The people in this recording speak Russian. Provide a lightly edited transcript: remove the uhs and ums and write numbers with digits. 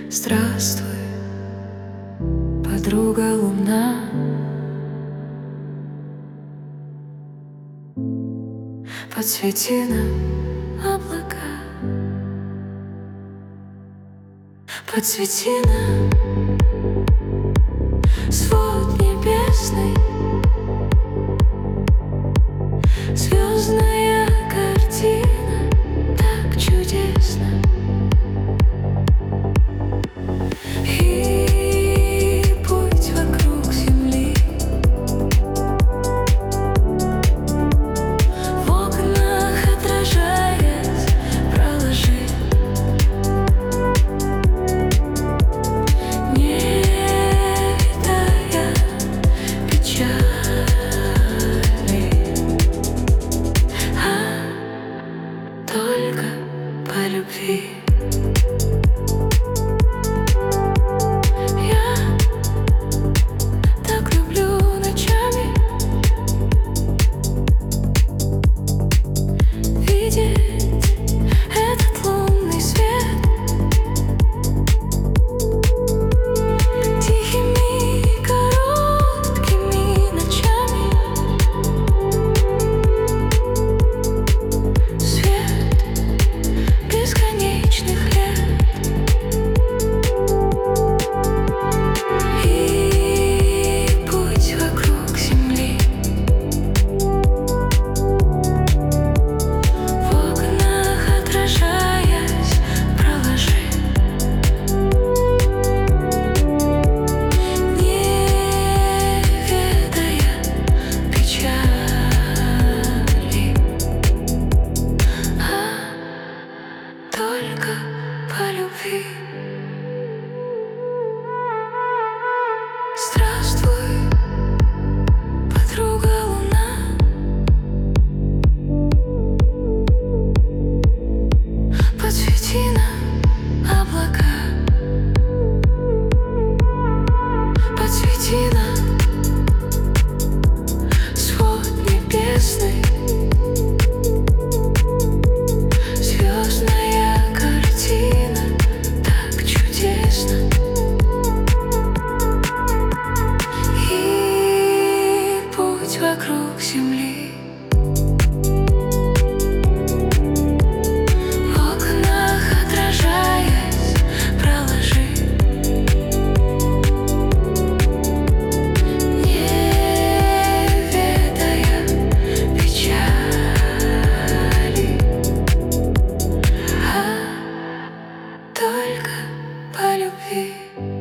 Здравствуй, подруга луна. Подсвети нам облака, подсвети нам свод небесный. Звездная картина так чудесна. И путь вокруг земли в окнах отражаясь проложи. Не видая печали, а только по любви. Только по любви. Здравствуй, подруга луна. Подсвети нам облака, подсвети нам свод небесный. Вокруг земли в окнах отражаясь проложи. Не ведая печали, а только по любви.